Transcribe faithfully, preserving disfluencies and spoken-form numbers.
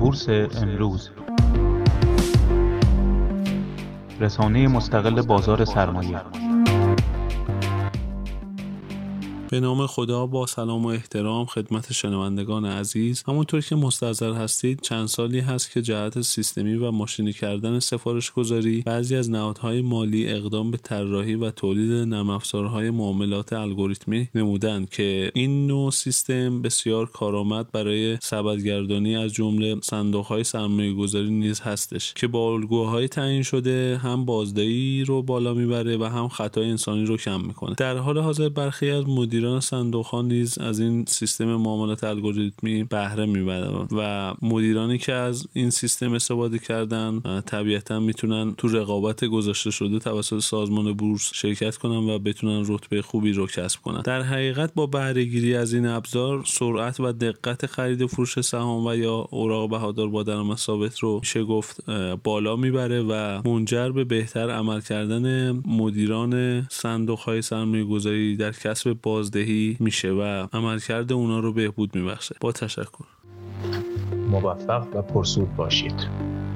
بورس امروز، رسانه مستقل بازار سرمایه. به نام خدا، با سلام و احترام خدمت شنوندگان عزیز. همونطور که مستحضر هستید چند سالی هست که جهت سیستمی و ماشینی کردن سفارش گذاری بعضی از نهادهای مالی اقدام به طراحی و تولید نرم افزارهای معاملات الگوریتمی نمودند که این نوع سیستم بسیار کارآمد برای سبدگردانی از جمله صندوق‌های سرمایه‌گذاری نیز هستش که با الگوهای تعیین شده هم بازدهی رو بالا میبره و هم خطای انسانی رو کم میکنه. در حال حاضر برخی از مدیران صندوق‌ها نیز از این سیستم معاملات الگوریتمی بهره میبرند و مدیرانی که از این سیستم استفاده کردن طبیعتاً میتونن تو رقابت گذاشته شده توسط سازمان بورس شرکت کنن و بتونن رتبه خوبی رو کسب کنن. در حقیقت با بهره گیری از این ابزار سرعت و دقت خرید و فروش سهام و یا اوراق بهادار با درآمد ثابت رو میشه گفت بالا میبره و منجر به بهتر عمل کردن مدیران صندوق‌های سرمایه‌گذاری در کسب بازدهی میشه و عملکرد اونا رو بهبود میبخشه. با تشکر. موفق و پرسود باشید.